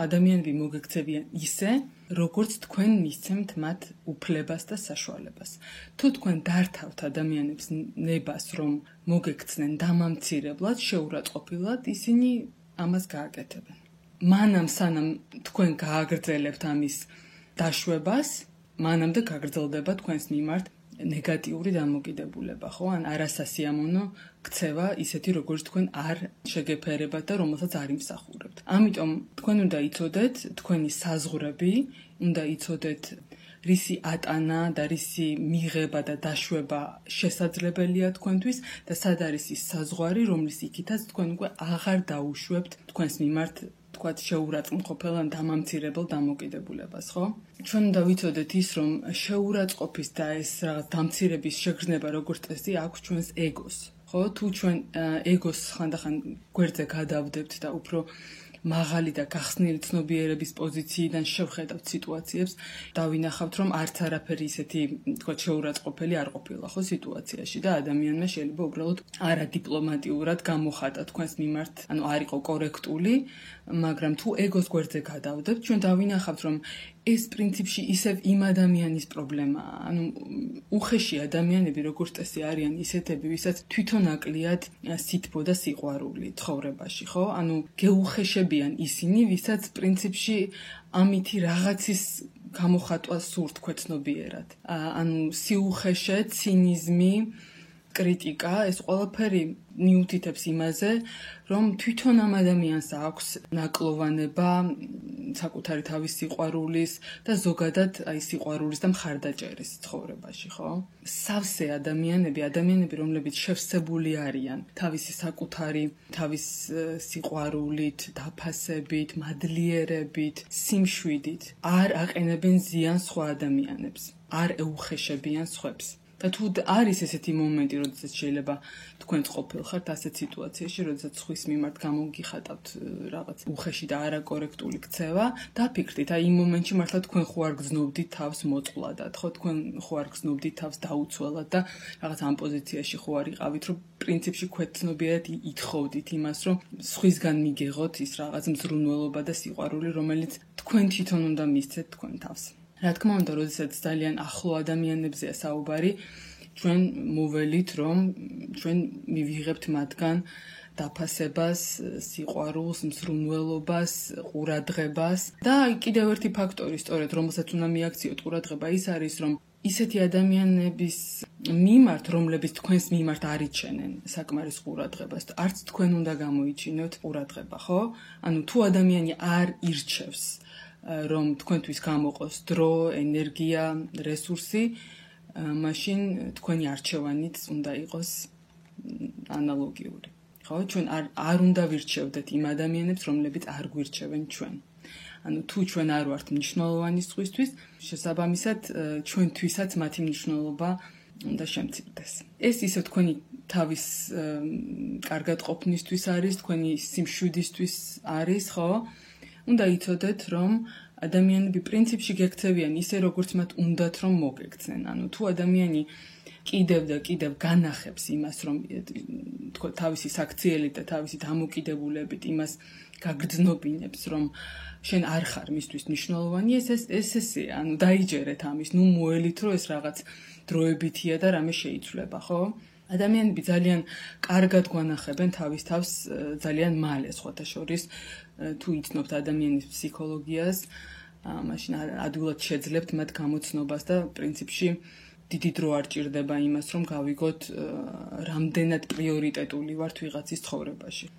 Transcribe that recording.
ადამიანები მოგექცევიან ისე, როგორც თქვენ მისცემთ მათ უფლებას და საშუალებას. თუ თქვენ დართავთ ადამიანებს ნებას, რომ მოგექცნენ დამამცირებლად, შეურაცხყოფილად, ისინი ამას გააკეთებენ. მანამ სანამ თქვენ გააგრძელებთ ამის დაშვებას, მანამდე გაგრძელდება თქვენს მიმართ ნეგატიური დამოკიდებულება, ხო? ან არასასიამოვნო ქცევა, ისეთი როგორც თქვენ არ შეგეფერებათ და რომელსაც არ იმსახურებთ. ამიტომ თქვენ უნდა იცოდეთ თქვენი საზღვრები, უნდა იცოდეთ რისი ატანა და რისი მიღება და დაშვება შესაძლებელია თქვენთვის და სად არის ის საზღვარი, რომლის იქითაც თქვენ უკვე აღარ დაუშვებთ თქვენს მიმართ თქვათ შეურაცხმყოფელ ან დამამცირებელ დამოკიდებულებას, ხო? ჩვენ უნდა ვიცოდეთ ის, რომ შეურაცხყოფის და ეს რაღაც დამცირების შეგრძნება როგორც წესი აქვს ჩვენს ეგოს, ხო? თუ ჩვენ ეგოს ხანდახან გვერდზე გადავდებთ და უფრო მაღალი და გახსნილი ცნობიერების პოზიციიდან შევხედავთ სიტუაციებს, დავინახავთ, რომ არც არაფერი ისეთი, თქვათ, შეურაცხყოფელი არ ყოფილა, ხო, სიტუაციაში და ადამიანმა შეიძლება უბრალოდ არადიპლომატიურად გამოხატა თქვენს მიმართ, ანუ არ იყო კორექტული, მაგრამ თუ ეგოს გვერდზე გადავდებთ, ჩვენ დავინახავთ, რომ ეს პრინციპში ისევ იმ ადამიანის პრობლემაა. ანუ უხეში ადამიანები როგორც წესი არიან ისეთები, ვისაც თვითონ აკლიათ სითბო და სიყვარული ცხოვრებაში, ხო? ანუ გეუხეშებიან ისინი, ვისაც პრინციპში ამითი რაღაცის გამოხატვა სურთ ქვეცნობიერად. ანუ სიუხეშე, ცინიზმი, კრიტიკა, ეს ყველაფერი მიუთითებს იმაზე, რომ თვითონ ამ ადამიანს აქვს ნაკლოვანება საკუთარი თავის სიყვარულის და ზოგადად აი სიყვარულის და მხარდაჭერის ცხოვრებაში, ხო? სავსე ადამიანები, რომლებიც შევსებული არიან თავისი საკუთარი, თავის სიყვარულით, დაფასებით, მადლიერებით, სიმშვიდით, არ აყენებენ ზიანს სხვა ადამიანებს, არ ეუხეშებიან სხვებს. და თუ არის ესეთი მომენტი, როდესაც შეიძლება თქვენც ყოფილხართ ასეთ სიტუაციაში, როდესაც სხვის მიმართ გამოგიხატავთ რაღაც უხეში და არაკორექტული ქცევა, დაფიქრდით, აი იმ მომენტში მართლა თქვენ ხო არ გრძნობდით თავს მოწყვლადად, ხო თქვენ ხო არ გრძნობდით თავს დაუცველად და რაღაც ამ პოზიციაში ხო არ იყავით, რომ პრინციპში ქვეცნობიერად ითხოვდით იმას, რომ სხვისგან მიგეღოთ ის რაღაც მზრუნველობა და სიყვარული, რომელიც თქვენ თვითონ უნდა მისცეთ თქვენ თავს. რა თქმა უნდა, როდესაც ძალიან ახლო ადამიანებზეა საუბარი, ჩვენ მოველით, რომ ჩვენ მივიღებთ მათგან დაფასებას, სიყვარულს, მზრუნველობას, ყურადღებას და კიდევ ერთი ფაქტორი, სწორედ რომელსაც უნდა მიაქციოთ ყურადღება, ის არის, რომ ისეთი ადამიანების მიმართ, რომლებიც თქვენს მიმართ არ იჩენენ საკმარის ყურადღებას, არც თქვენ უნდა გამოიჩინოთ ყურადღება, ხო? ანუ თუ ადამიანი არ ირჩევს რომ თქვენთვის გამოყოს დრო, ენერგია, რესურსი, მაშინ თქვენი არჩევანიც უნდა იყოს ანალოგიური. ხო, ჩვენ არ უნდა ვირჩევდეთ იმ ადამიანებს, რომლებიც არ გვირჩევენ ჩვენ. ანუ თუ ჩვენ არ ვართ მნიშვნელოვანი სხვისთვის, შესაბამისად ჩვენთვისაც მათი მნიშვნელობა უნდა შემცირდეს. ეს ისე თქვენი თავის კარგად ყოფნისთვის არის, თქვენი სიმშვიდისთვის არის, ხო? უნდა იცოდეთ, რომ ადამიანები პრინციპში გექცევიან ისე, როგორც მათ უნდათ, რომ მოგექცნენ. ანუ თუ ადამიანი კიდევ და კიდევ განახებს იმას, რომ თქო თავისი საქციელით და თავისი დამოკიდებულებით იმას გაგრძნობინებს, რომ შენ არ ხარ მისთვის მნიშვნელოვანი, ესეა, ანუ დაიჯერეთ ამის, ნუ მოელით, რომ ეს რაღაც დროებითია და რამე შეიცვლება, ხო? ადამიანები ძალიან კარგად გვანახებენ თავის თავს ძალიან მალე, სხვათა შორის თუ იცნობთ ადამიანის ფსიქოლოგიას, მაშინ ადვილად შეძლებთ მათ გამოცნობას და პრინციპში დიდი დრო არ ჭირდება იმას, რომ გავიგოთ რამდენად პრიორიტეტული ვართ ვიღაცის ცხოვრებაში.